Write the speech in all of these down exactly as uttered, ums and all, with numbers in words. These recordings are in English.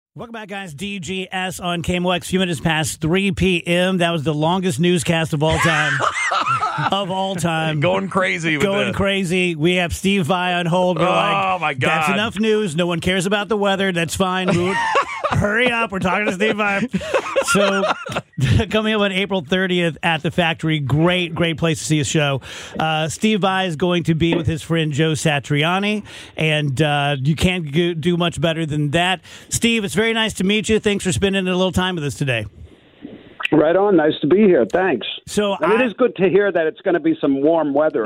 Welcome back, guys. D G S on K M O X. A few minutes past three p.m. That was the longest newscast of all time. of all time. Going crazy with Going this. crazy. We have Steve Vai on hold. We're oh, like, my God. That's enough news. No one cares about the weather. That's fine. Mood. Hurry up. We're talking to Steve Vai. So, coming up on April thirtieth at the Factory. Great, great place to see a show. Uh, Steve Vai is going to be with his friend Joe Satriani, and uh, you can't go- do much better than that. Steve, it's very nice to meet you. Thanks for spending a little time with us today. Right on. Nice to be here. Thanks. So and I, it is good to hear that it's going to be some warm weather.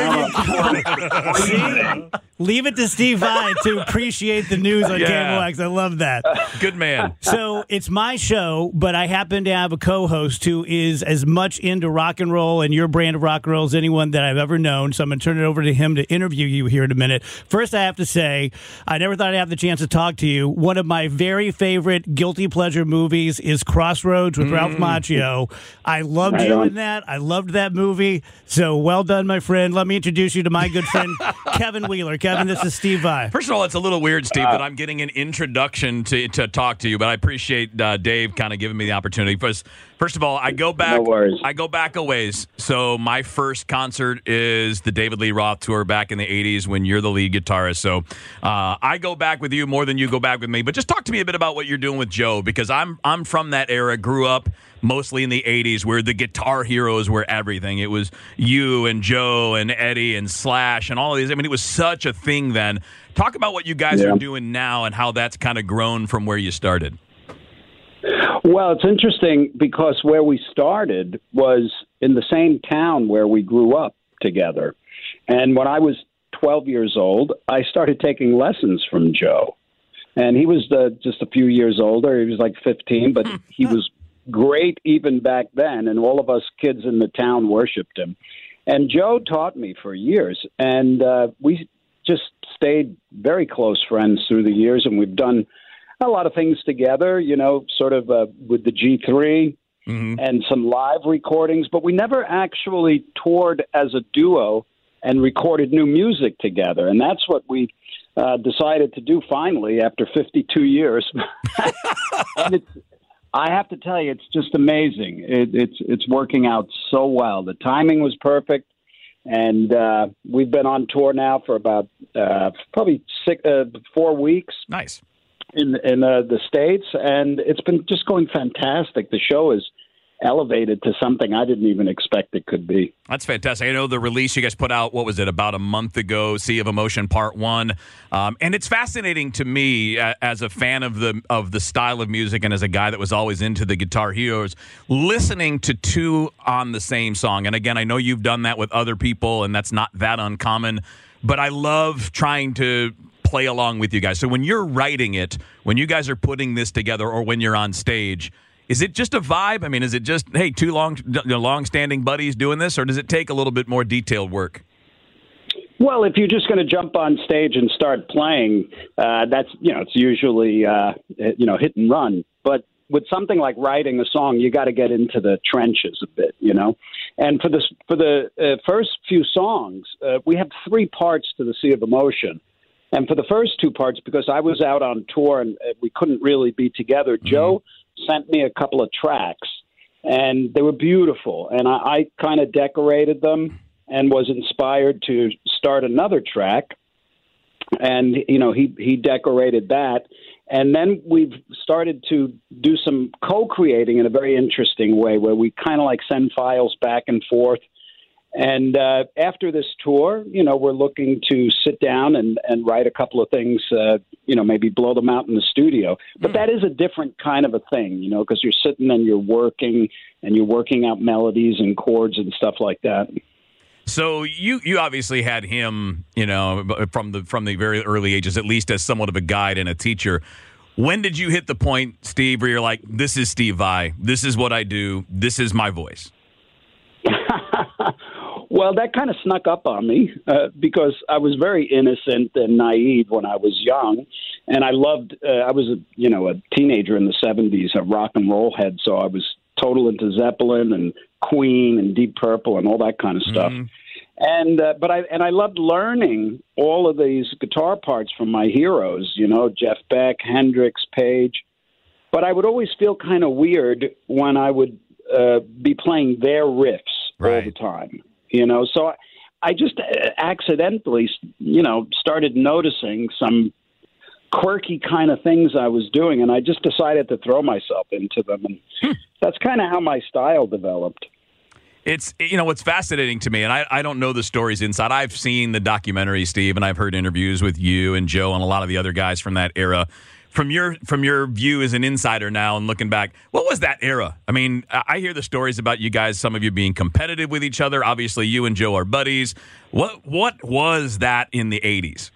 See? Leave it to Steve Vai to appreciate the news on Yeah. K M O X. I love that. Good man. So it's my show, but I happen to have a co-host who is as much into rock and roll and your brand of rock and roll as anyone that I've ever known. So I'm going to turn it over to him to interview you here in a minute. First, I have to say, I never thought I'd have the chance to talk to you. One of my very favorite guilty pleasure movies is Crossroads with mm. Ralph Macchio. I loved right you on. in that. I loved that movie. So well done, my friend. Let me introduce you to my good friend, Kevin Wheeler. Kevin, this is Steve Vai. First of all, it's a little weird, Steve, that I'm getting an introduction to, to talk to you, but I appreciate uh, Dave kind of giving me the opportunity. First, first of all, I go back. No worries. I go back a ways. So my first concert is the David Lee Roth tour back in the eighties when you're the lead guitarist. So uh, I go back with you more than you go back with me. But just talk to me a bit about what you're doing with Joe, because I'm I'm from that era. Grew up mostly in the eighties where the guitar heroes were everything. It was you and Joe and Eddie and Slash and all of these. I mean, it was such a thing then. Talk about what you guys Yeah. are doing now and how that's kind of grown from where you started. Well, it's interesting because where we started was in the same town where we grew up together. And when I was twelve years old, I started taking lessons from Joe. And he was uh, just a few years older. He was like fifteen, but he was great even back then. And all of us kids in the town worshipped him. And Joe taught me for years. And uh, we just stayed very close friends through the years. And we've done a lot of things together, you know, sort of uh, with the G three Mm-hmm. and some live recordings. But we never actually toured as a duo and recorded new music together. And that's what we uh, decided to do finally after fifty-two years. And it's, I have to tell you, it's just amazing. It, it's it's working out so well. The timing was perfect, and uh, we've been on tour now for about uh, probably six, uh, four weeks Nice. in in uh, the States, and it's been just going fantastic. The show is elevated to something I didn't even expect it could be. That's fantastic. I know the release you guys put out, what was it, about a month ago, Sea of Emotion Part One, um, and it's fascinating to me uh, as a fan of the of the style of music and as a guy that was always into the guitar heroes, listening to two on the same song. And again, I know you've done that with other people, and that's not that uncommon. But I love trying to play along with you guys. So when you're writing it, when you guys are putting this together, or when you're on stage, is it just a vibe? I mean, is it just, hey, two long, long-standing buddies doing this, or does it take a little bit more detailed work? Well, if you're just going to jump on stage and start playing, uh, that's, you know, it's usually, uh, you know, hit and run. But with something like writing a song, you got to get into the trenches a bit, you know. And for the, for the uh, first few songs, uh, we have three parts to the Sea of Emotion. And for the first two parts, because I was out on tour and uh, we couldn't really be together, mm-hmm. Joe sent me a couple of tracks, and they were beautiful. And I, I kind of decorated them and was inspired to start another track. And, you know, he, he decorated that. And then we've started to do some co-creating in a very interesting way where we kind of like send files back and forth. And uh, after this tour, you know, we're looking to sit down and, and write a couple of things, uh, you know, maybe blow them out in the studio. But that is a different kind of a thing, you know, because you're sitting and you're working and you're working out melodies and chords and stuff like that. So you you obviously had him, you know, from the from the very early ages, at least as somewhat of a guide and a teacher. When did you hit the point, Steve, where you're like, this is Steve Vai, this is what I do, this is my voice? Well, that kind of snuck up on me uh, because I was very innocent and naive when I was young, and I loved. Uh, I was a you know a teenager in the seventies, a rock and roll head, so I was total into Zeppelin and Queen and Deep Purple and all that kind of stuff. Mm-hmm. And uh, but I and I loved learning all of these guitar parts from my heroes, you know, Jeff Beck, Hendrix, Page. but I would always feel kind of weird when I would uh, be playing their riffs Right. all the time, you know. So I, I just accidentally, you know, started noticing some quirky kind of things I was doing, and I just decided to throw myself into them, and Hmm. that's kind of how my style developed. It's, you know, what's fascinating to me, and I, I don't know the stories inside. I've seen the documentary, Steve, and I've heard interviews with you and Joe and a lot of the other guys from that era. From your from your view as an insider now and looking back, what was that era? I mean, I hear the stories about you guys, some of you being competitive with each other. Obviously, you and Joe are buddies. What what was that in the eighties?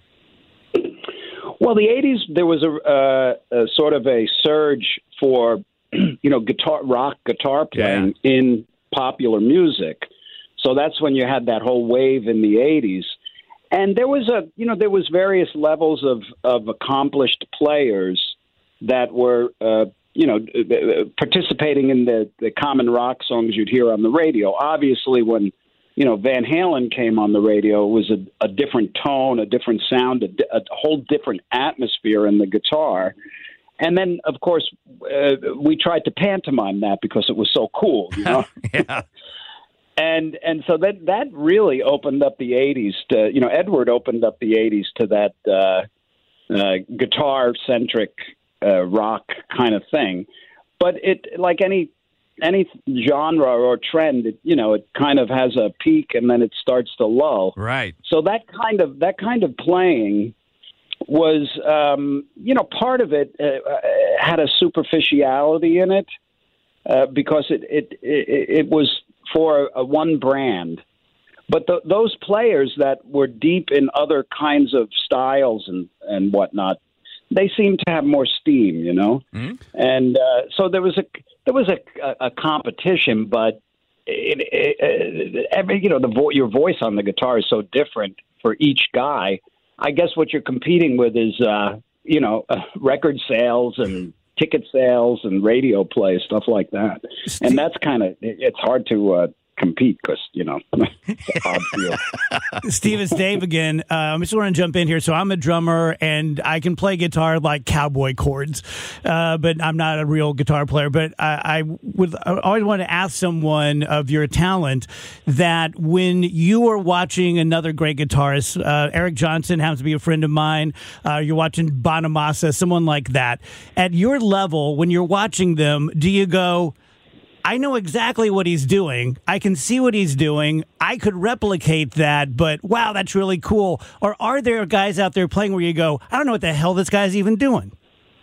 Well, the eighties, there was a, uh, a sort of a surge for, you know, guitar rock guitar playing Yeah. in popular music. So that's when you had that whole wave in the eighties. And there was a, you know, there was various levels of, of accomplished players that were, uh, you know, participating in the, the common rock songs you'd hear on the radio. Obviously, when, you know, Van Halen came on the radio, it was a, a different tone, a different sound, a, a whole different atmosphere in the guitar. And then, of course, uh, we tried to pantomime that because it was so cool, you know? Yeah. And and so that that really opened up the eighties to, you know, Edward opened up the eighties to that uh, uh, guitar-centric uh, rock kind of thing. But it, like any any genre or trend, it, you know, it kind of has a peak and then it starts to lull. Right. So that kind of that kind of playing was, um, you know, part of it uh, had a superficiality in it uh, because it it, it it was for a one brand. But the, those players that were deep in other kinds of styles and, and whatnot, they seemed to have more steam, you know? Mm-hmm. And uh, so there was a there was a, a competition, but it, it, it, every, you know, the vo- your voice on the guitar is so different for each guy. I guess what you're competing with is, uh, you know, uh, record sales and ticket sales and radio play, stuff like that. And that's kind of, it's hard to uh, compete because, you know, it's an odd field. Steve, it's Dave again. Uh, I just want to jump in here. So I'm a drummer, and I can play guitar like cowboy chords, uh, but I'm not a real guitar player. But I, I would I always want to ask someone of your talent that when you are watching another great guitarist, uh, Eric Johnson happens to be a friend of mine, uh, you're watching Bonamassa, someone like that, at your level, when you're watching them, do you go, I know exactly what he's doing. I can see what he's doing. I could replicate that, but wow, that's really cool. Or are there guys out there playing where you go, I don't know what the hell this guy's even doing?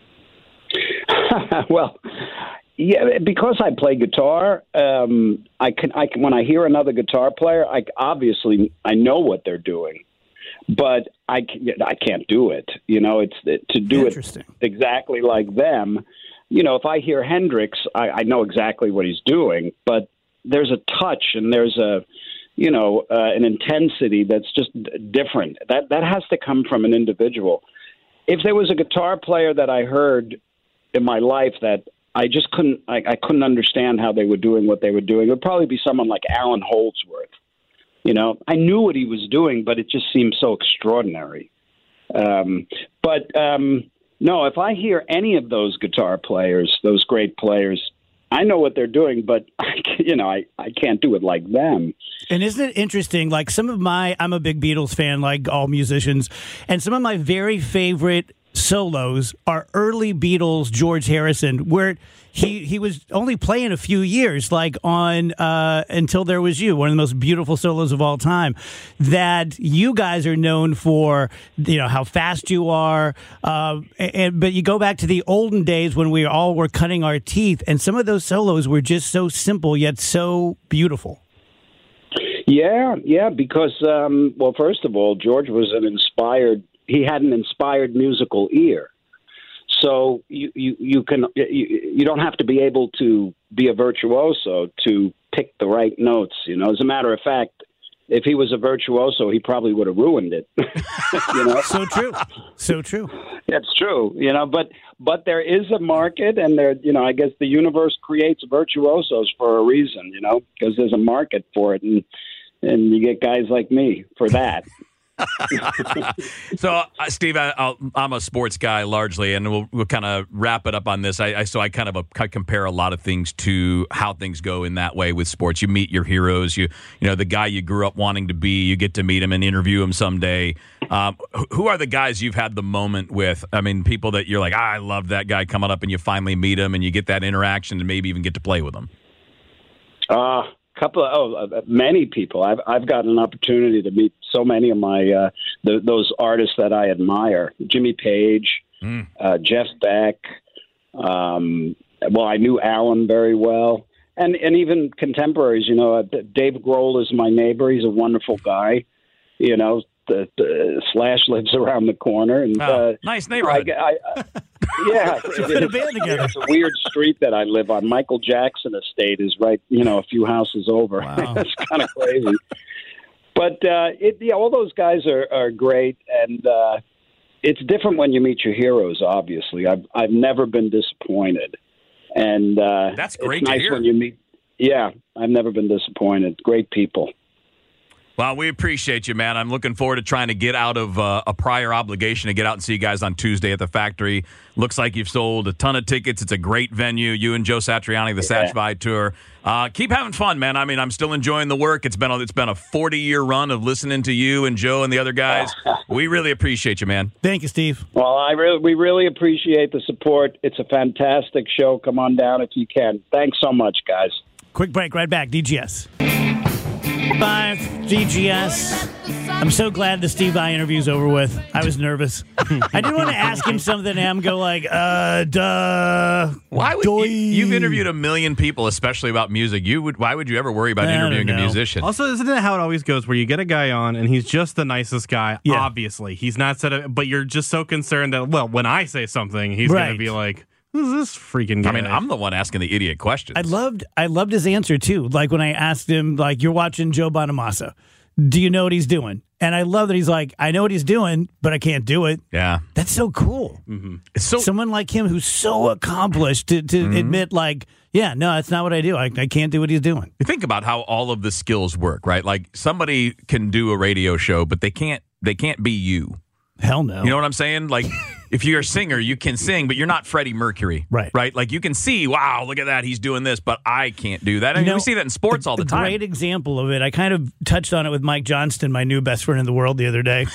Well, yeah, because I play guitar, um, I can, I can, when I hear another guitar player, I obviously I know what they're doing, but I, I can't do it. You know, it's to do it exactly like them. You know, if I hear Hendrix, I, I know exactly what he's doing, but there's a touch and there's a, you know, uh, an intensity that's just different. That that has to come from an individual. If there was a guitar player that I heard in my life that I just couldn't, I, I couldn't understand how they were doing what they were doing, it would probably be someone like Alan Holdsworth. You know, I knew what he was doing, but it just seemed so extraordinary. Um, but um, no, if I hear any of those guitar players, those great players, I know what they're doing, but I, you know, I, I can't do it like them. And isn't it interesting? Like some of my, I'm a big Beatles fan, like all musicians, and some of my very favorite solos are early Beatles, George Harrison, where he, he was only playing a few years, like on uh, Until There Was You, one of the most beautiful solos of all time, that you guys are known for, you know, how fast you are. Uh, and, but you go back to the olden days when we all were cutting our teeth, and some of those solos were just so simple yet so beautiful. Yeah, yeah, because, um, well, first of all, George was an inspired he had an inspired musical ear. So you, you, you can you, you don't have to be able to be a virtuoso to pick the right notes. You know, as a matter of fact, if he was a virtuoso, he probably would have ruined it. You know, so true, so true. That's true. You know, but but there is a market, and there, you know, I guess the universe creates virtuosos for a reason. You know, because there's a market for it, and and you get guys like me for that. So, uh, Steve, I, I'll, I'm a sports guy largely, and we'll, we'll kind of wrap it up on this. I, I so I kind of a, I compare a lot of things to how things go in that way with sports. You meet your heroes. You you know the guy you grew up wanting to be. You get to meet him and interview him someday. Um, who are the guys you've had the moment with? I mean, people that you're like, ah, I love that guy coming up, and you finally meet him, and you get that interaction, and maybe even get to play with him. Uh, couple of oh, uh, many people. I've I've gotten an opportunity to meet so many of my uh, the, those artists that I admire. Jimmy Page, mm. uh, Jeff Beck. Um, well, I knew Alan very well, and and even contemporaries. You know, uh, Dave Grohl is my neighbor. He's a wonderful guy. You know, the, the Slash lives around the corner, and oh, uh, nice neighborhood. I, I, yeah, it, a band together. It's a weird street that I live on. Michael Jackson Estate is right, you know, a few houses over. Wow. It's kind of crazy. But uh, it, yeah, all those guys are, are great, and uh, it's different when you meet your heroes. Obviously, I've I've never been disappointed, and uh, that's great. It's to nice hear. when you meet. Yeah, I've never been disappointed. Great people. Well, we appreciate you, man. I'm looking forward to trying to get out of uh, a prior obligation to get out and see you guys on Tuesday at the Factory. Looks like you've sold a ton of tickets. It's a great venue. You and Joe Satriani, the yeah. Satch Vibe Tour. Uh, keep having fun, man. I mean, I'm still enjoying the work. It's been a, it's been a forty-year run of listening to you and Joe and the other guys. We really appreciate you, man. Thank you, Steve. Well, I really, we really appreciate the support. It's a fantastic show. Come on down if you can. Thanks so much, guys. Quick break, right back. D G S. Five D G S. I'm so glad the Steve Vai interview's over with. I was nervous. I didn't want to ask him something and have him go like, uh, duh. Why would doy. you, you've interviewed a million people, especially about music. You would. Why would you ever worry about I interviewing don't a know. musician? Also, isn't it how it always goes, where you get a guy on and he's just the nicest guy? Yeah. Obviously, he's not said it, but you're just so concerned that, well, when I say something, he's Right. going to be like, who's this freaking guy? I mean, I'm the one asking the idiot questions. I loved I loved his answer too. Like when I asked him, like, you're watching Joe Bonamassa. Do you know what he's doing? And I love that he's like, I know what he's doing, but I can't do it. Yeah. That's so cool. Mm-hmm. It's so Someone like him who's so accomplished to, to Mm-hmm. admit, like, yeah, no, that's not what I do. I, I can't do what he's doing. You think about how all of the skills work, right? Like somebody can do a radio show, but they can't they can't be you. Hell no. You know what I'm saying? Like if you're a singer, you can sing, but you're not Freddie Mercury. Right. Right? Like you can see, wow, look at that, he's doing this, but I can't do that. I mean, You know, we see that in sports all the, the time. Great example of it. I kind of touched on it with Mike Johnston, my new best friend in the world, the other day.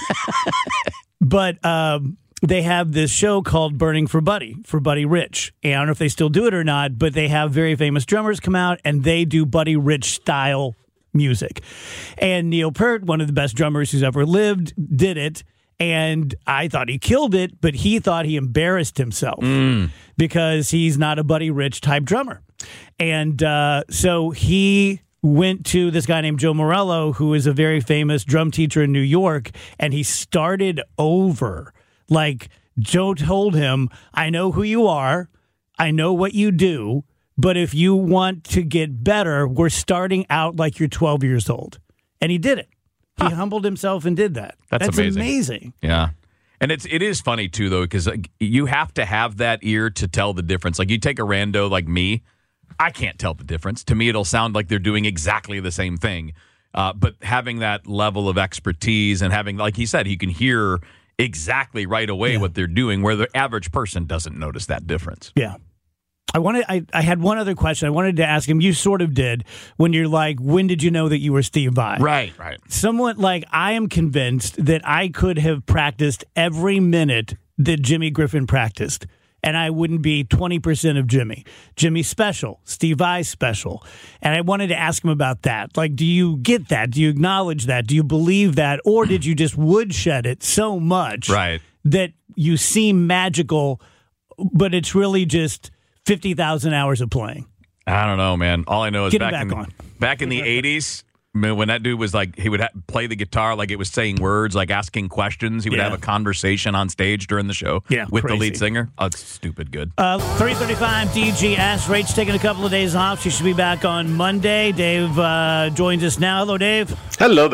But um, they have this show called Burning for Buddy, for Buddy Rich. And I don't know if they still do it or not, but they have very famous drummers come out and they do Buddy Rich style music. And Neil Peart, one of the best drummers who's ever lived, did it. And I thought he killed it, but he thought he embarrassed himself Mm. because he's not a Buddy Rich type drummer. And uh, so he went to this guy named Joe Morello, who is a very famous drum teacher in New York, and he started over. Like, Joe told him, I know who you are, I know what you do, but if you want to get better, we're starting out like you're twelve years old. And he did it. He humbled himself and did that. That's amazing. amazing. Yeah. And it's it is funny too though, because like, you have to have that ear to tell the difference. Like you take a rando like me, I can't tell the difference. To me, it'll sound like they're doing exactly the same thing. Uh, but having that level of expertise and having, like he said, he can hear exactly right away Yeah. what they're doing, where the average person doesn't notice that difference. Yeah. I wanted. I, I had one other question. I wanted to ask him. You sort of did when you're like, when did you know that you were Steve Vai? Right, right. Somewhat like I am convinced that I could have practiced every minute that Jimmy Griffin practiced, and I wouldn't be twenty percent of Jimmy. Jimmy's special, Steve Vai's special. And I wanted to ask him about that. Like, do you get that? Do you acknowledge that? Do you believe that? Or did you just woodshed it so much Right. that you seem magical, but it's really just fifty thousand hours of playing? I don't know, man. All I know is Get him back, back in the, on. back in the eighties, when that dude was like, he would ha- play the guitar like it was saying words, like asking questions. He would Yeah. have a conversation on stage during the show Yeah, with crazy. the lead singer. Oh, it's stupid good. Uh, three thirty-five D G S. Rach taking a couple of days off. She should be back on Monday. Dave uh, joins us now. Hello, Dave. Hello there.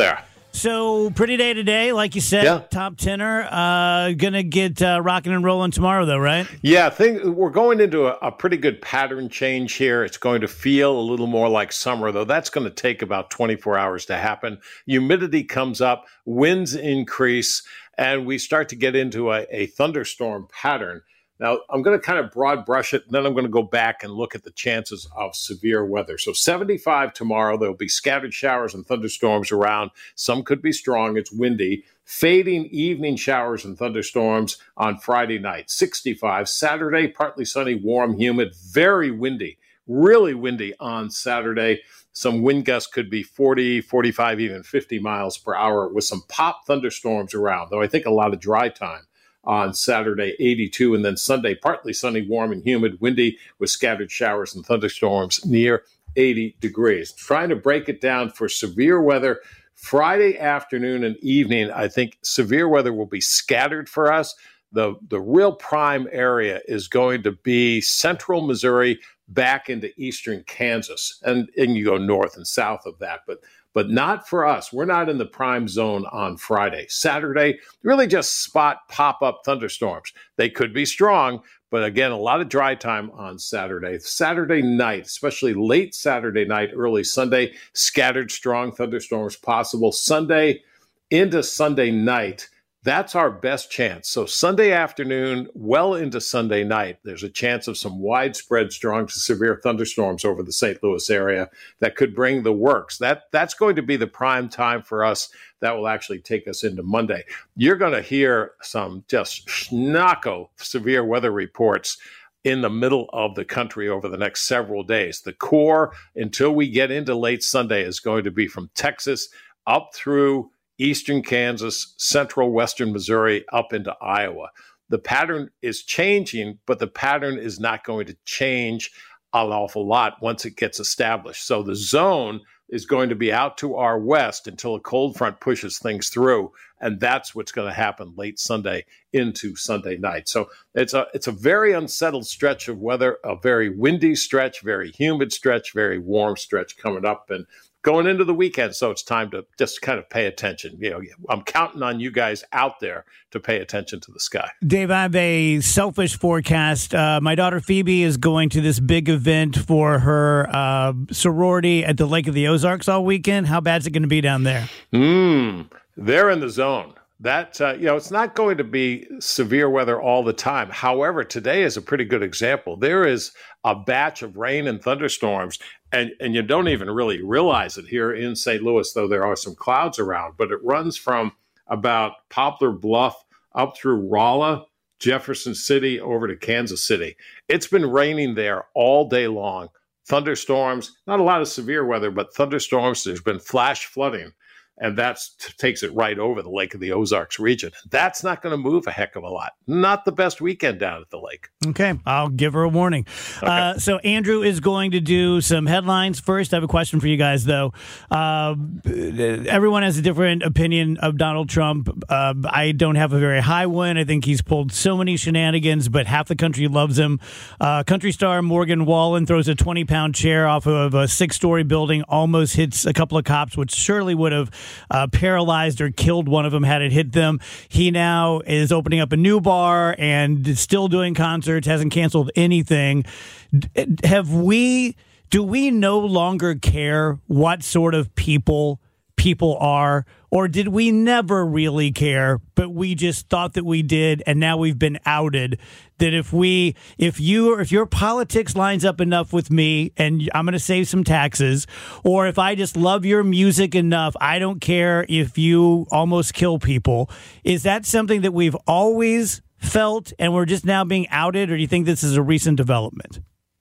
So pretty day today, like you said, Yeah. top tenner. Uh, gonna get uh, rocking and rolling tomorrow, though, right? Yeah, I think we're going into a, a pretty good pattern change here. It's going to feel a little more like summer, though. That's going to take about twenty-four hours to happen. Humidity comes up, winds increase, and we start to get into a, a thunderstorm pattern. Now, I'm going to kind of broad brush it, and then I'm going to go back and look at the chances of severe weather. So seventy-five tomorrow. There'll be scattered showers and thunderstorms around. Some could be strong. It's windy. Fading evening showers and thunderstorms on Friday night. sixty-five. Saturday, partly sunny, warm, humid, very windy. Really windy on Saturday. Some wind gusts could be forty, forty-five, even fifty miles per hour with some pop thunderstorms around, though I think a lot of dry time. On Saturday, eighty-two, and then Sunday, partly sunny, warm and humid, windy with scattered showers and thunderstorms near eighty degrees. Trying to break it down for severe weather. Friday afternoon and evening, I think severe weather will be scattered for us. The, the real prime area is going to be central Missouri back into eastern Kansas. And, and you go north and south of that, but but not for us. We're not in the prime zone on Friday. Saturday, really just spot pop-up thunderstorms. They could be strong, but again, a lot of dry time on Saturday. Saturday night, especially late Saturday night, early Sunday, scattered strong thunderstorms possible. Sunday into Sunday night, that's our best chance. So Sunday afternoon, well into Sunday night, there's a chance of some widespread strong to severe thunderstorms over the Saint Louis area that could bring the works. That That's going to be the prime time for us. That will actually take us into Monday. You're going to hear some just schnocko severe weather reports in the middle of the country over the next several days. The core, until we get into late Sunday, is going to be from Texas up through eastern Kansas, central western Missouri, up into Iowa. The pattern is changing, but the pattern is not going to change an awful lot once it gets established. So the zone is going to be out to our west until a cold front pushes things through, and that's what's going to happen late Sunday into Sunday night. So it's a it's a very unsettled stretch of weather, a very windy stretch, very humid stretch, very warm stretch coming up, and going into the weekend, so it's time to just kind of pay attention. You know, I'm counting on you guys out there to pay attention to the sky. Dave, I have a selfish forecast. Uh, my daughter Phoebe is going to this big event for her uh, sorority at the Lake of the Ozarks all weekend. How bad is it going to be down there? Mm, they're in the zone. That, uh, you know, it's not going to be severe weather all the time. However, today is a pretty good example. There is a batch of rain and thunderstorms, and, and you don't even really realize it here in Saint Louis, though there are some clouds around, but it runs from about Poplar Bluff up through Rolla, Jefferson City, over to Kansas City. It's been raining there all day long. Thunderstorms, not a lot of severe weather, but thunderstorms. There's been flash flooding. And that takes it right over the Lake of the Ozarks region. That's not going to move a heck of a lot. Not the best weekend down at the lake. Okay, I'll give her a warning. Okay. Uh, so Andrew is going to do some headlines first. I have a question for you guys, though. Uh, everyone has a different opinion of Donald Trump. Uh, I don't have a very high one. I think he's pulled so many shenanigans, but half the country loves him. Uh, country star Morgan Wallen throws a twenty-pound chair off of a six-story building, almost hits a couple of cops, which surely would have Uh, paralyzed or killed one of them had it hit them. He now is opening up a new bar and still doing concerts, hasn't canceled anything. D- have we, do we no longer care what sort of people people are, or did we never really care, but we just thought that we did, and now we've been outed? That if we, if you, if your politics lines up enough with me, and I'm going to save some taxes, or if I just love your music enough, I don't care if you almost kill people. Is that something that we've always felt, and we're just now being outed, or do you think this is a recent development?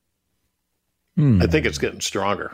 Hmm. I think it's getting stronger.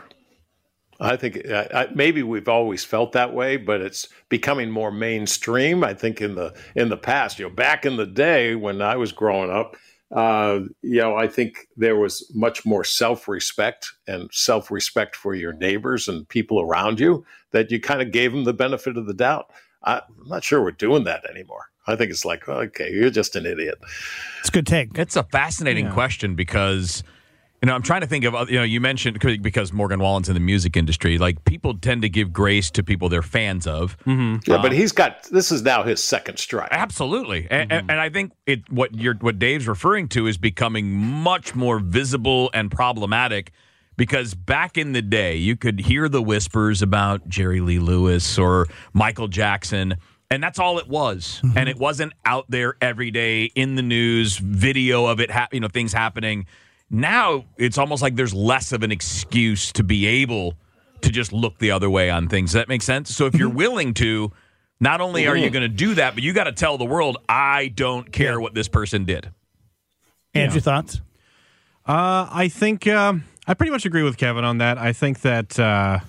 I think uh, I, maybe we've always felt that way, but it's becoming more mainstream. I think in the in the past, you know, back in the day when I was growing up, uh, you know, I think there was much more self-respect and self-respect for your neighbors and people around you that you kind of gave them the benefit of the doubt. I, I'm not sure we're doing that anymore. I think it's like, okay, you're just an idiot. It's a good take. It's a fascinating Yeah. question because You know, I'm trying to think of, you know, you mentioned, because Morgan Wallen's in the music industry, like, people tend to give grace to people they're fans of. Mm-hmm. Yeah, um, but he's got, this is now his second strike. Absolutely. Mm-hmm. And, and I think it what you're what Dave's referring to is becoming much more visible and problematic, because back in the day, you could hear the whispers about Jerry Lee Lewis or Michael Jackson, and that's all it was. Mm-hmm. And it wasn't out there every day in the news, video of it, ha- you know, things happening. Now it's almost like there's less of an excuse to be able to just look the other way on things. Does that make sense? So if you're willing to, not only are you going to do that, but you got to tell the world, I don't care yeah. what this person did. Andrew, yeah. thoughts? Uh, I think um, I pretty much agree with Kevin on that. I think that uh...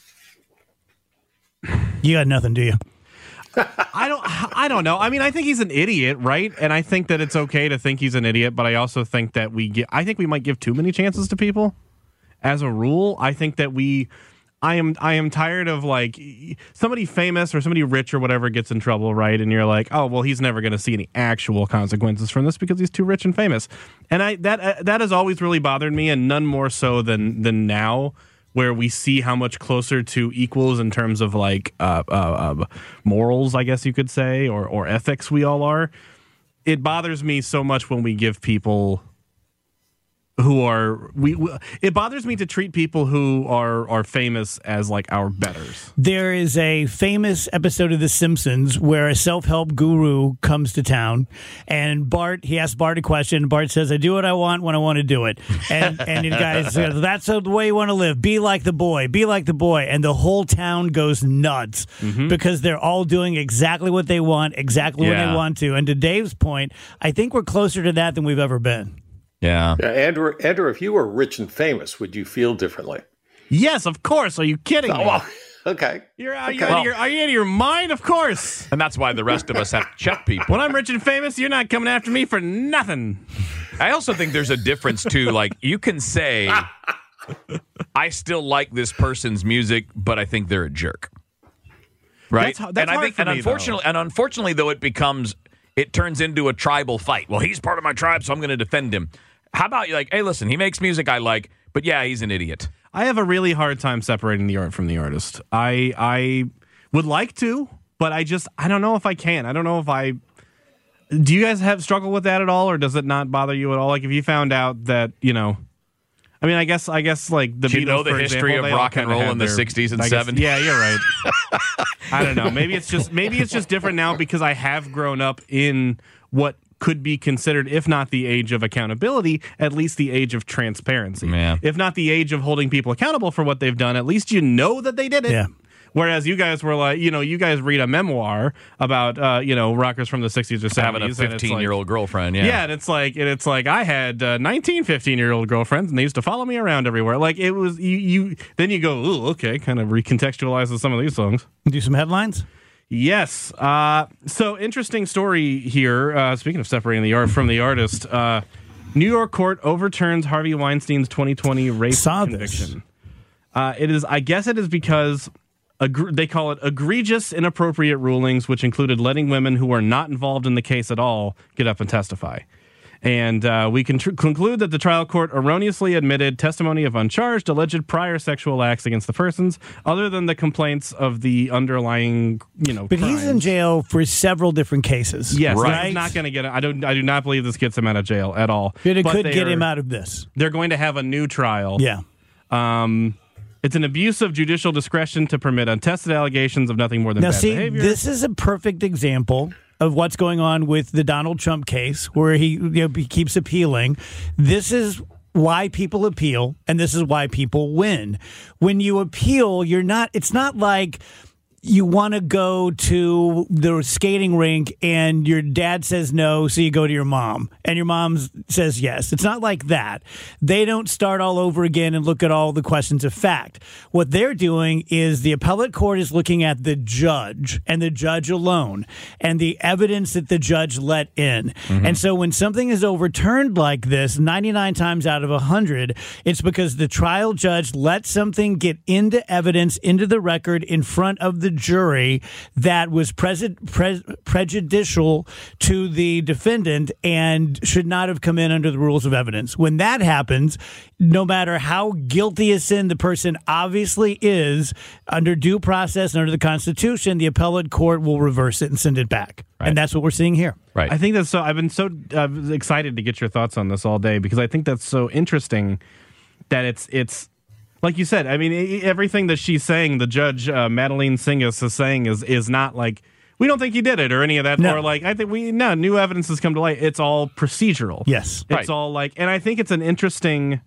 you got nothing, do you? I don't I don't know. I mean, I think he's an idiot, right? And I think that it's okay to think he's an idiot, but I also think that we get I think we might give too many chances to people as a rule. I think that we I am I am tired of, like, somebody famous or somebody rich or whatever gets in trouble, right? And you're like, "Oh, well, he's never going to see any actual consequences from this because he's too rich and famous." And I that uh, that has always really bothered me, and none more so than than now, where we see how much closer to equals in terms of, like, uh, uh, uh, morals, I guess you could say, or, or ethics we all are. It bothers me so much when we give people who are we, we it bothers me to treat people who are are famous as, like, our betters. There is a famous episode of The Simpsons where a self-help guru comes to town, and Bart he asks Bart a question. Bart says, "I do what I want when I want to do it," and and the guy says, "That's the way you want to live. Be like the boy. Be like the boy." And the whole town goes nuts mm-hmm. because they're all doing exactly what they want, exactly yeah. when they want to. And to Dave's point, I think we're closer to that than we've ever been. Yeah. yeah. Andrew, Andrew, if you were rich and famous, would you feel differently? Yes, of course. Are you kidding me? Oh, well, okay. You're, are, okay. You out of your, are you out of your mind? Of course. And that's why the rest of us have to check people. When I'm rich and famous, you're not coming after me for nothing. I also think there's a difference, too. Like, you can say, I still like this person's music, but I think they're a jerk. Right? That's, that's and I hard think, for and me, unfortunately, though. and unfortunately, though, it becomes, it turns into a tribal fight. Well, he's part of my tribe, so I'm going to defend him. How about you, like, hey, listen, he makes music I like, but yeah, he's an idiot. I have a really hard time separating the art from the artist. I I would like to, but I just, I don't know if I can. I don't know if I, do you guys have struggle with that at all, or does it not bother you at all? Like, if you found out that, you know, I mean, I guess, I guess, like, the Do you Beatles, know the for history example, of rock and roll in the their, sixties and guess, seventies? Yeah, you're right. I don't know. Maybe it's just, maybe it's just different now because I have grown up in what could be considered, if not the age of accountability, at least the age of transparency. Yeah. If not the age of holding people accountable for what they've done, at least you know that they did it. Yeah. Whereas you guys were like, you know, you guys read a memoir about, uh, you know, rockers from the sixties or seventies. Having a fifteen-year-old like, girlfriend, yeah. Yeah, and it's like, and it's like I had uh, nineteen fifteen-year-old girlfriends, and they used to follow me around everywhere. Like, it was, you, you then you go, ooh, okay, kind of recontextualizes some of these songs. Do some headlines? Yes. Uh, so, interesting story here. Uh, speaking of separating the art from the artist, uh, New York court overturns Harvey Weinstein's twenty twenty rape Saw conviction. Uh, it is, I guess, it is because ag- they call it egregious, inappropriate rulings, which included letting women who are not involved in the case at all get up and testify. And uh, we can tr- conclude that the trial court erroneously admitted testimony of uncharged, alleged prior sexual acts against the persons, other than the complaints of the underlying, you know, But crimes. he's in jail for several different cases. Yes, right. He's not going to get. I don't. I do not believe this gets him out of jail at all. But it But could they get are- him out of this. They're going to have a new trial. Yeah. Um, it's an abuse of judicial discretion to permit untested allegations of nothing more than Now, bad see, behavior. this is a perfect example of what's going on with the Donald Trump case, where he, you know, he keeps appealing. This is why people appeal, and this is why people win. When you appeal, you're not. It's not like you want to go to the skating rink and your dad says no, so you go to your mom, and your mom says yes. It's not like that. They don't start all over again and look at all the questions of fact. What they're doing is the appellate court is looking at the judge and the judge alone and the evidence that the judge let in. Mm-hmm. And so when something is overturned like this, ninety-nine times out of one hundred, it's because the trial judge let something get into evidence, into the record in front of the the jury that was pre- pre- prejudicial to the defendant and should not have come in under the rules of evidence. When that happens, no matter how guilty a sin the person obviously is, under due process and under the Constitution, the appellate court will reverse it and send it back. Right. And that's what we're seeing here. Right. I think that's so. I've been so uh, excited to get your thoughts on this all day because I think that's so interesting that it's it's like you said. I mean, everything that she's saying, the judge uh, Madeline Singas is saying is is not like we don't think he did it or any of that. No. Or like I think we no new evidence has come to light. It's all procedural. Yes, it's right. all like, and I think it's an interesting.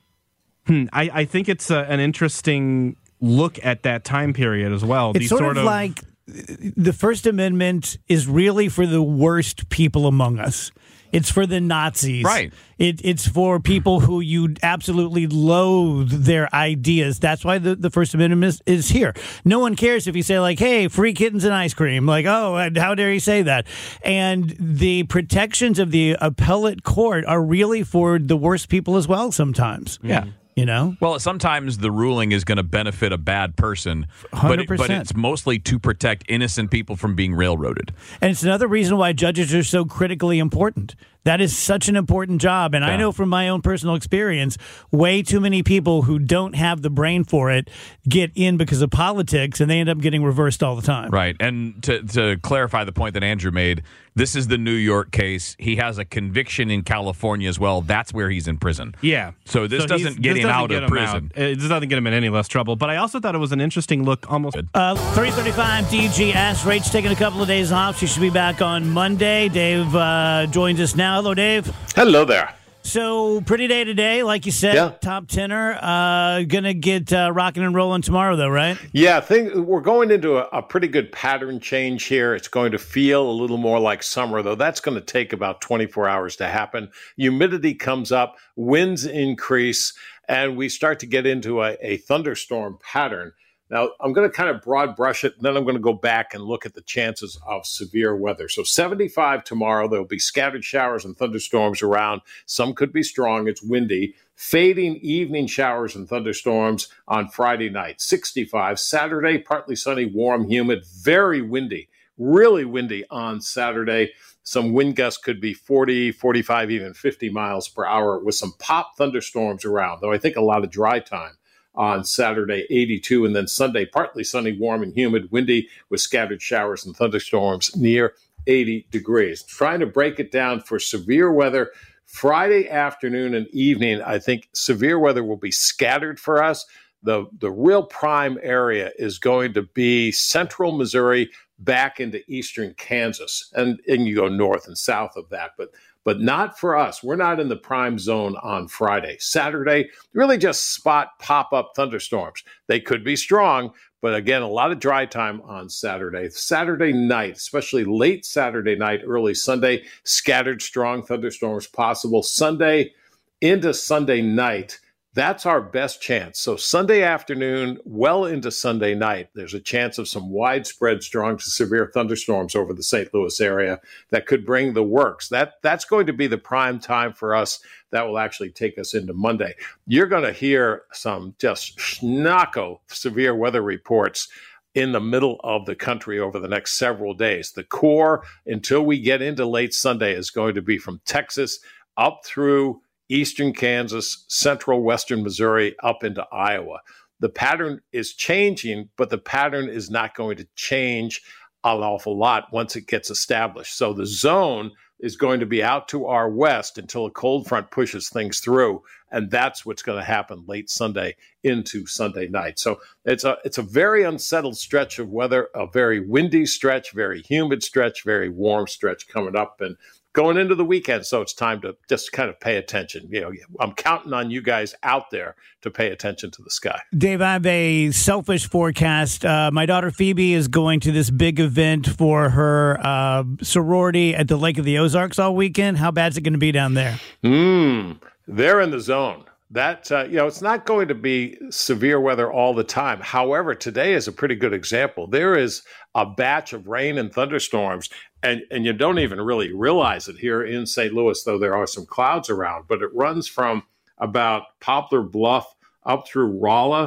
Hmm, I I think it's a, an interesting look at that time period as well. It's These sort, sort of, of like the First Amendment is really for the worst people among us. It's for the Nazis. Right. It, it's for people who you absolutely loathe their ideas. That's why the, the First Amendment is, is here. No one cares if you say, like, hey, free kittens and ice cream. Like, oh, and how dare you say that? And the protections of the appellate court are really for the worst people as well sometimes. Yeah. You know? Well, sometimes the ruling is going to benefit a bad person, but, it, but it's mostly to protect innocent people from being railroaded. And it's another reason why judges are so critically important. That is such an important job. And yeah. I know from my own personal experience, way too many people who don't have the brain for it get in because of politics, and they end up getting reversed all the time. Right. And to, to clarify the point that Andrew made, this is the New York case. He has a conviction in California as well. That's where he's in prison. Yeah. So this so doesn't get this him doesn't out get of him prison. Out. It doesn't get him in any less trouble. But I also thought it was an interesting look almost. Uh, three thirty-five D G S. Rach's taking a couple of days off. She should be back on Monday. Dave uh, joins us now. Hello, Dave. Hello there. So, pretty day today, like you said, yeah. top tenor. Uh, gonna get uh, rocking and rolling tomorrow, though, right? Yeah, I think we're going into a, a pretty good pattern change here. It's going to feel a little more like summer, though. That's going to take about twenty-four hours to happen. Humidity comes up, winds increase, and we start to get into a, a thunderstorm pattern. Now, I'm going to kind of broad brush it, and then I'm going to go back and look at the chances of severe weather. So seventy-five tomorrow. There will be scattered showers and thunderstorms around. Some could be strong. It's windy. Fading evening showers and thunderstorms on Friday night. sixty-five. Saturday, partly sunny, warm, humid, very windy. Really windy on Saturday. Some wind gusts could be forty, forty-five, even fifty miles per hour with some pop thunderstorms around, though I think a lot of dry time. On Saturday, eighty-two, and then Sunday, partly sunny, warm and humid, windy with scattered showers and thunderstorms near eighty degrees. Trying to break it down for severe weather. Friday afternoon and evening, I think severe weather will be scattered for us. The, the real prime area is going to be central Missouri back into eastern Kansas. And, and you go north and south of that, but but not for us. We're not in the prime zone on Friday. Saturday, really just spot pop-up thunderstorms. They could be strong, but again, a lot of dry time on Saturday. Saturday night, especially late Saturday night, early Sunday, scattered strong thunderstorms possible. Sunday into Sunday night, that's our best chance. So Sunday afternoon, well into Sunday night, there's a chance of some widespread strong to severe thunderstorms over the Saint Louis area that could bring the works. That That's going to be the prime time for us. That will actually take us into Monday. You're going to hear some just schnocko severe weather reports in the middle of the country over the next several days. The core, until we get into late Sunday, is going to be from Texas up through eastern Kansas, central western Missouri, up into Iowa. The pattern is changing, but the pattern is not going to change an awful lot once it gets established. So the zone is going to be out to our west until a cold front pushes things through, and that's what's going to happen late Sunday into Sunday night. So it's a it's a very unsettled stretch of weather, a very windy stretch, very humid stretch, very warm stretch coming up, and going into the weekend, so it's time to just kind of pay attention. You know, I'm counting on you guys out there to pay attention to the sky. Dave, I have a selfish forecast. Uh, my daughter Phoebe is going to this big event for her uh, sorority at the Lake of the Ozarks all weekend. How bad is it going to be down there? Mm, they're in the zone. That, uh, you know, it's not going to be severe weather all the time. However, today is a pretty good example. There is a batch of rain and thunderstorms, and, and you don't even really realize it here in Saint Louis, though there are some clouds around, but it runs from about Poplar Bluff up through Rolla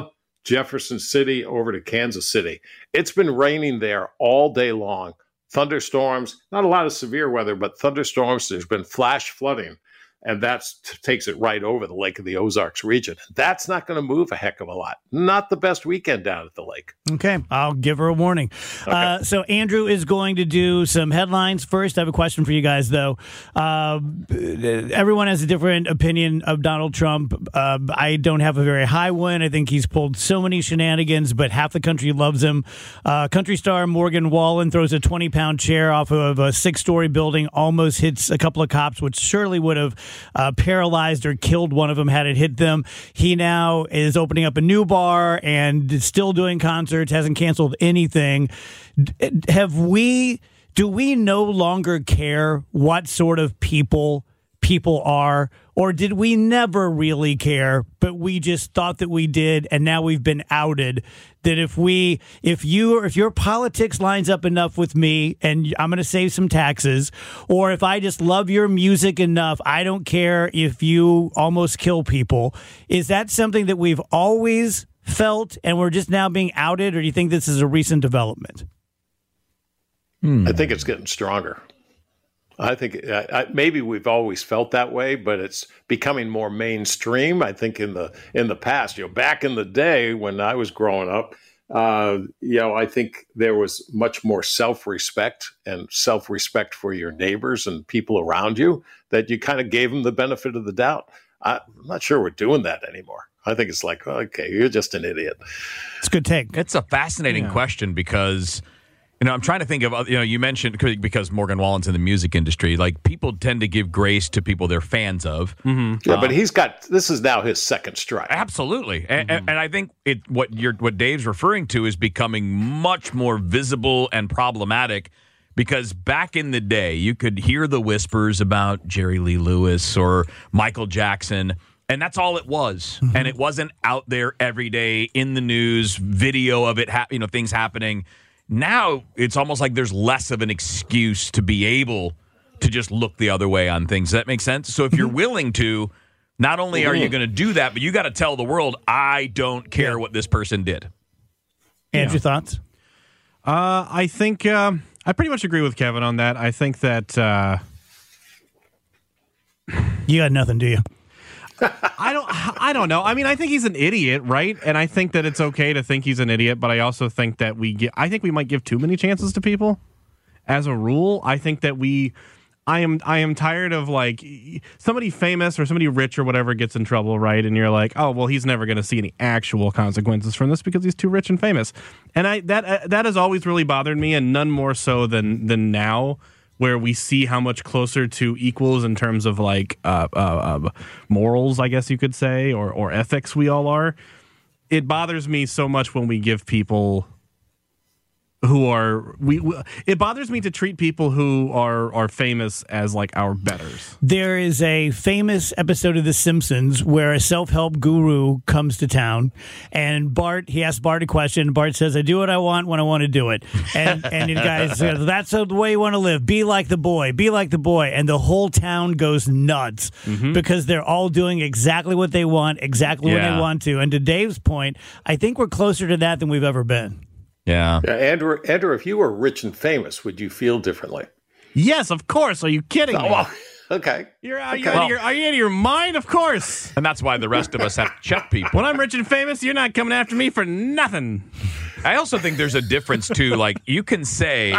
Jefferson City over to Kansas City. It's been raining there all day long. Thunderstorms, not a lot of severe weather, but thunderstorms. There's been flash flooding, and that takes it right over the Lake of the Ozarks region. That's not going to move a heck of a lot. Not the best weekend down at the lake. Okay, I'll give her a warning. Okay. Uh, so Andrew is going to do some headlines first. I have a question for you guys, though. Uh, everyone has a different opinion of Donald Trump. Uh, I don't have a very high one. I think he's pulled so many shenanigans, but half the country loves him. Uh, country star Morgan Wallen throws a twenty-pound chair off of a six-story building, almost hits a couple of cops, which surely would have Uh, paralyzed or killed one of them had it hit them. He now is opening up a new bar and is still doing concerts, hasn't canceled anything. D- have we, do we no longer care what sort of people people are, or did we never really care, but we just thought that we did, and now we've been outed? That if we, if you, if your politics lines up enough with me, and I'm going to save some taxes, or if I just love your music enough, I don't care if you almost kill people. Is that something that we've always felt, and we're just now being outed, or do you think this is a recent development? Hmm. I think it's getting stronger. I think uh, I, maybe we've always felt that way, but it's becoming more mainstream. I think in the in the past, you know, back in the day when I was growing up, uh, you know, I think there was much more self-respect and self-respect for your neighbors and people around you that you kind of gave them the benefit of the doubt. I, I'm not sure we're doing that anymore. I think it's like, okay, you're just an idiot. It's a good take. It's a fascinating yeah. question because, you know, I'm trying to think of, you know, you mentioned because Morgan Wallen's in the music industry, like people tend to give grace to people they're fans of. Mm-hmm. Yeah, um, but he's got, this is now his second strike. Absolutely. Mm-hmm. And, and I think it what you're, what Dave's referring to is becoming much more visible and problematic because back in the day, you could hear the whispers about Jerry Lee Lewis or Michael Jackson, and that's all it was. Mm-hmm. And it wasn't out there every day in the news, video of it, ha- you know, things happening. Now it's almost like there's less of an excuse to be able to just look the other way on things. Does that make sense? So if you're willing to, not only are you going to do that, but you got to tell the world, I don't care yeah. what this person did. Andrew, yeah. thoughts? Uh, I think um, I pretty much agree with Kevin on that. I think that uh... you got nothing, do you? I don't I don't know. I mean, I think he's an idiot, right? And I think that it's okay to think he's an idiot, but I also think that we get I think we might give too many chances to people. As a rule, I think that we I am I am tired of like somebody famous or somebody rich or whatever gets in trouble, right? And you're like, "Oh, well, he's never going to see any actual consequences from this because he's too rich and famous." And I that uh, that has always really bothered me, and none more so than than now, where we see how much closer to equals in terms of like uh, uh, uh, morals, I guess you could say, or or ethics we all are. It bothers me so much when we give people who are we, we it bothers me to treat people who are are famous as like our betters. There is a famous episode of The Simpsons where a self-help guru comes to town, and Bart he asks Bart a question. Bart says, "I do what I want when I want to do it," and and the guy says, "That's the way you want to live. Be like the boy. Be like the boy." And the whole town goes nuts mm-hmm. because they're all doing exactly what they want, exactly yeah. when they want to. And to Dave's point, I think we're closer to that than we've ever been. Yeah. yeah. Andrew, Andrew, if you were rich and famous, would you feel differently? Yes, of course. Are you kidding me? Oh, well, okay. You're, are, okay. You out of your, are you out of your mind? Of course. And that's why the rest of us have to check people. When I'm rich and famous, you're not coming after me for nothing. I also think there's a difference, too. Like, you can say,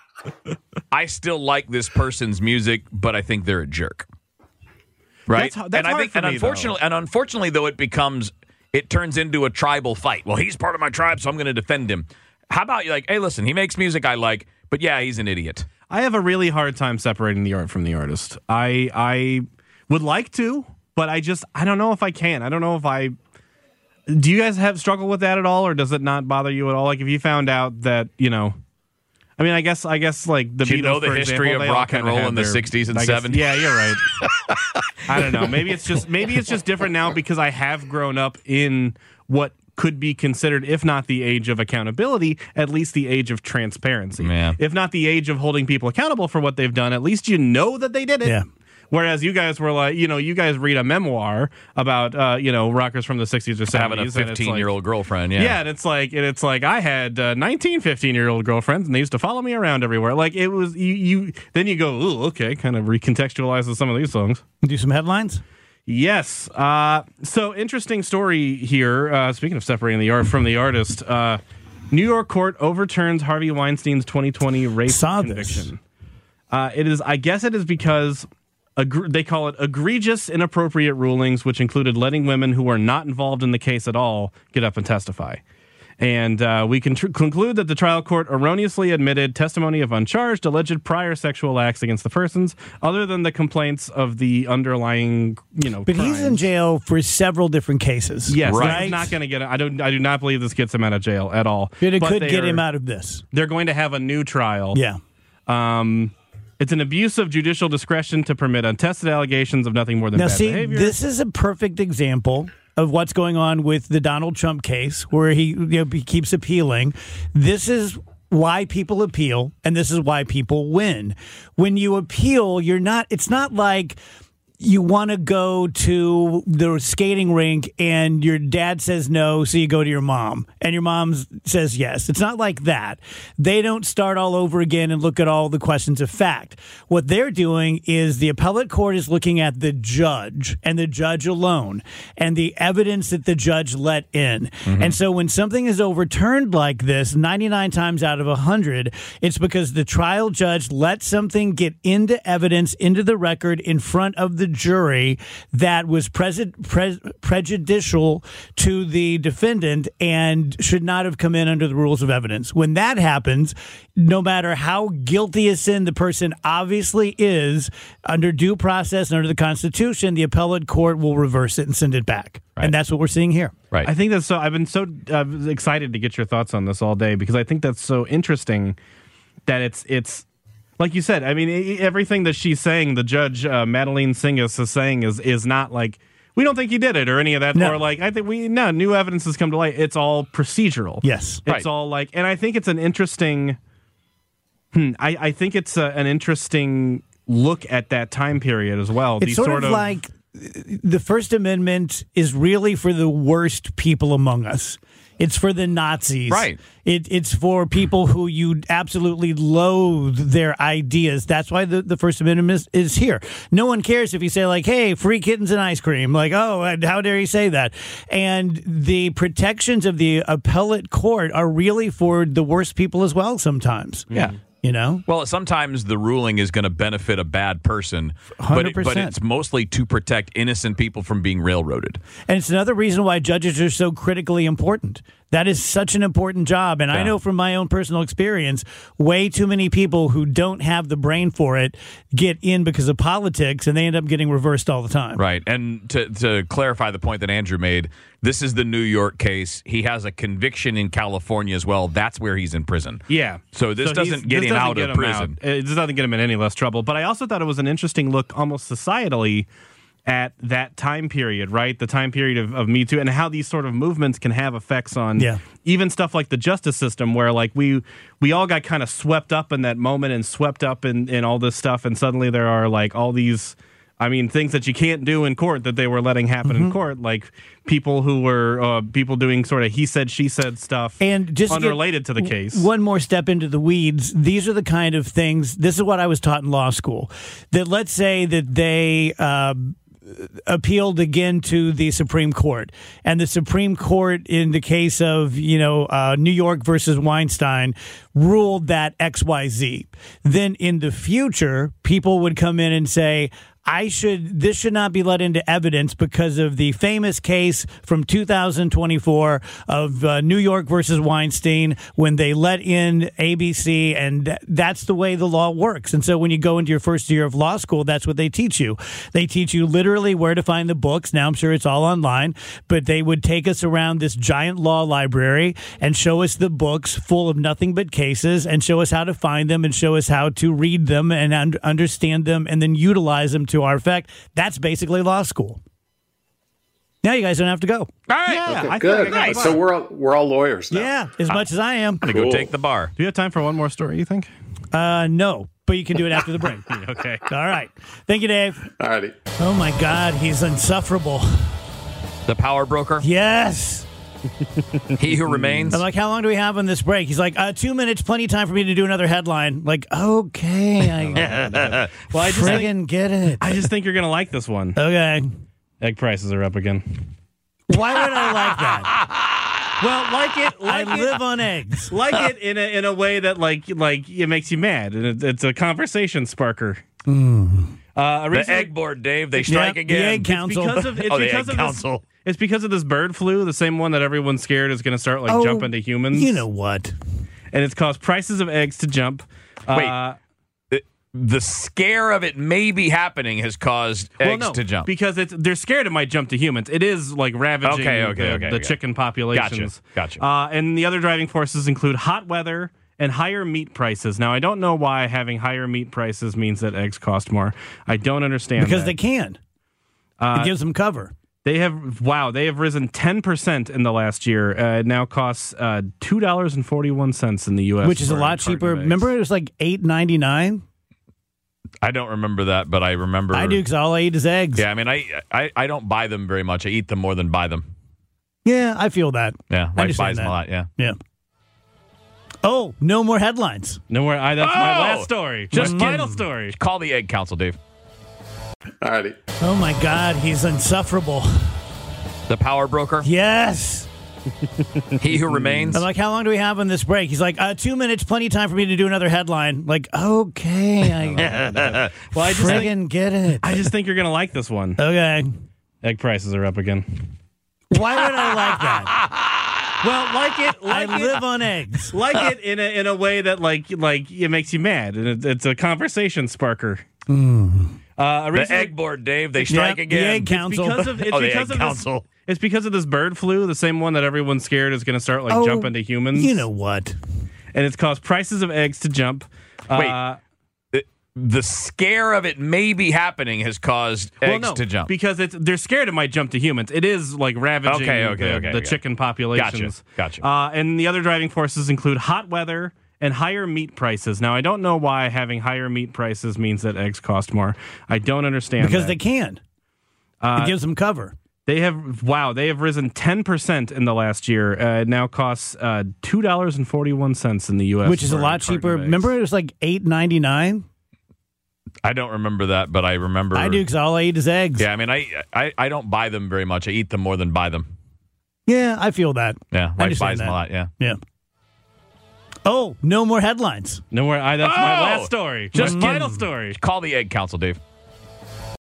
I still like this person's music, but I think they're a jerk. Right? That's, that's and I hard think, for and me, unfortunately, though. and unfortunately, though, it becomes, it turns into a tribal fight. Well, he's part of my tribe, so I'm going to defend him. How about you like, hey, listen, he makes music I like, but yeah, he's an idiot. I have a really hard time separating the art from the artist. I I would like to, but I just, I don't know if I can. I don't know if I, do you guys have struggle with that at all, or does it not bother you at all? Like if you found out that, you know, I mean, I guess, I guess like the Do you Beatles, know the for history example, of rock and roll in the their, sixties and guess, seventies? Yeah, you're right. I don't know. Maybe it's just, maybe it's just different now because I have grown up in what could be considered, if not the age of accountability, at least the age of transparency. Yeah. If not the age of holding people accountable for what they've done, at least you know that they did it. Yeah. Whereas you guys were like, you know, you guys read a memoir about, uh, you know, rockers from the sixties or seventies. Having a fifteen-year-old like, girlfriend, yeah. Yeah, and it's like, and it's like I had uh, nineteen fifteen-year-old girlfriends, and they used to follow me around everywhere. Like, it was, you, you then you go, ooh, okay, kind of recontextualizes some of these songs. Do some headlines? Yes. Uh, so, interesting story here. Uh, speaking of separating the art from the artist, uh, New York court overturns Harvey Weinstein's twenty twenty rape Saw conviction. Uh, it is, I guess it is because Egre- they call it egregious, inappropriate rulings, which included letting women who are not involved in the case at all get up and testify. And uh, we can tr- conclude that the trial court erroneously admitted testimony of uncharged, alleged prior sexual acts against the persons, other than the complaints of the underlying, you know, But crimes. he's in jail for several different cases. Yes, right. he's not going to get. I don't. I do not believe this gets him out of jail at all. But it But could they get are- him out of this. They're going to have a new trial. Yeah. Um, it's an abuse of judicial discretion to permit untested allegations of nothing more than Now, bad see, behavior. this is a perfect example of what's going on with the Donald Trump case, where he, you know, he keeps appealing. This is why people appeal, and this is why people win. When you appeal, you're not. It's not like you want to go to the skating rink and your dad says no, so you go to your mom, and your mom says yes. It's not like that. They don't start all over again and look at all the questions of fact. What they're doing is the appellate court is looking at the judge and the judge alone and the evidence that the judge let in. Mm-hmm. And so when something is overturned like this, ninety-nine times out of one hundred, it's because the trial judge let something get into evidence, into the record in front of the jury that was pre- pre- prejudicial to the defendant and should not have come in under the rules of evidence. When that happens, no matter how guilty a sin the person obviously is, under due process and under the Constitution, the appellate court will reverse it and send it back. Right. And that's what we're seeing here. Right. I think that's so. I've been so uh, excited to get your thoughts on this all day because I think that's so interesting that it's it's. Like you said, I mean, everything that she's saying, the judge, uh, Madeleine Singas, is saying is is not like, we don't think he did it or any of that. No. Or like, I think we, no, new evidence has come to light. It's all procedural. Yes. It's Right. all like, and I think it's an interesting, hmm, I, I think it's a, an interesting look at that time period as well. It's These sort, sort of, of like the First Amendment is really for the worst people among us. It's for the Nazis. Right. It, it's for people who you absolutely loathe their ideas. That's why the, the First Amendment is, is here. No one cares if you say, like, hey, free kittens and ice cream. Like, oh, how dare you say that? And the protections of the appellate court are really for the worst people as well sometimes. Yeah. You know? Well, sometimes the ruling is going to benefit a bad person, one but, hundred it, but percent. it's mostly to protect innocent people from being railroaded. And it's another reason why judges are so critically important. That is such an important job. And Yeah. I know from my own personal experience, way too many people who don't have the brain for it get in because of politics, and they end up getting reversed all the time. Right. And to, to clarify the point that Andrew made, this is the New York case. He has a conviction in California as well. That's where he's in prison. Yeah. So this he's- doesn't get this him doesn't out get of him prison. out. It doesn't get him in any less trouble. But I also thought it was an interesting look almost societally at that time period, right? The time period of, of Me Too and how these sort of movements can have effects on Yeah. even stuff like the justice system where like we we all got kind of swept up in that moment and swept up in, in all this stuff. And suddenly there are like all these, I mean, things that you can't do in court that they were letting happen Mm-hmm. in court, like people who were uh, people doing sort of he said, she said stuff And just to get unrelated to the case. One more step into the weeds. These are the kind of things, this is what I was taught in law school, that let's say that they uh, appealed again to the Supreme Court, and the Supreme Court, in the case of, you know, uh, New York versus Weinstein, ruled that X Y Z. Then in the future, people would come in and say, I should, this should not be let into evidence because of the famous case from two thousand twenty-four of uh, New York versus Weinstein when they let in A B C, and th- that's the way the law works. And so when you go into your first year of law school, that's what they teach you. They teach you literally where to find the books. Now I'm sure it's all online, but they would take us around this giant law library and show us the books full of nothing but cases and show us how to find them and show us how to read them and un- understand them and then utilize them to our effect. That's basically law school. Now you guys don't have to go. All right. Yeah, Okay, I think good. I got the So bar. we're all, we're all lawyers now. Yeah, as much as I am. I'm going to Cool. go take the bar. Do you have time for one more story, you think? Uh, no. but you can do it after the break. Okay. All right. Thank you, Dave. All righty. Oh, my God. He's insufferable. The power broker. Yes. He who remains. I'm like, how long do we have on this break? He's like, uh, two minutes, plenty of time for me to do another headline. Like, okay. I Well, I just friggin' think, get it. I just think you're gonna like this one. Okay. Egg prices are up again. Why would I like that? Well, like it, I like it, live on eggs. like it in a in a way that like like it makes you mad, and it, it's a conversation sparker. Mm. Uh, The recently- egg board, Dave. They strike Yeah, again. the egg council. because of it's Oh, the because egg of council. This, it's because of this bird flu, the same one that everyone's scared is going to start like Oh, jump into humans. You know what? and it's caused prices of eggs to jump. Wait. Uh, The scare of it maybe happening has caused eggs well, no, to jump. because it's they're scared it might jump to humans. It is like ravaging Okay, okay, the, okay, the okay. chicken populations. Gotcha, gotcha. Uh, and the other driving forces include hot weather and higher meat prices. Now, I don't know why having higher meat prices means that eggs cost more. I don't understand Because that. they can. Uh, It gives them cover. They have wow, they have risen ten percent in the last year. Uh, it now costs uh, two dollars and forty one cents in the U S, Which is a for lot carton cheaper. of eggs. Remember, it was like eight ninety nine. I don't remember that, but I remember. I do because all I eat is eggs. Yeah, I mean, I, I I don't buy them very much. I eat them more than buy them. Yeah, I feel that. Yeah, I wife understand buys them that. a lot. Yeah. Yeah. Oh, no more headlines. Nowhere. I, that's my Oh! last story. Just my kidding. final story. Call the egg council, Dave. All righty. Oh my God, he's insufferable. The power broker. Yes. He who remains. I'm like, how long do we have on this break? He's like, uh, two minutes, plenty of time for me to do another headline. Like, okay. I Well, I just think, friggin' get it. I just think you're gonna like this one. Okay. Egg prices are up again. Why would I like that? Well, like it, I like it, live on eggs. like it in a in a way that like like it makes you mad, and it, it's a conversation sparker. Mm. Uh, The recently- egg board, Dave. They strike Yep, again. the egg council. because of it's Oh, the because egg of council. this, it's because of this bird flu, the same one that everyone's scared is going to start like Oh, jump into humans. You know what? and it's caused prices of eggs to jump. Wait. Uh, The scare of it maybe happening has caused eggs well, no, to jump. because it's they're scared it might jump to humans. It is like ravaging Okay, okay, the, okay, the okay. chicken populations. Gotcha, gotcha. Uh, and the other driving forces include hot weather and higher meat prices. Now, I don't know why having higher meat prices means that eggs cost more. I don't understand Because that. they can. Uh, It gives them cover. They have wow, they have risen ten percent in the last year. Uh, it now costs uh, two dollars and forty one cents in the U S, Which is a for lot carton cheaper. of eggs. Remember, it was like eight ninety nine. I don't remember that, but I remember. I do because all I eat is eggs. Yeah, I mean, I, I I don't buy them very much. I eat them more than buy them. Yeah, I feel that. Yeah, I wife understand buys them that. a lot. Yeah. Yeah. Oh, no more headlines. Nowhere. I, that's my Oh! last story. Just my kidding. final story. Call the egg council, Dave.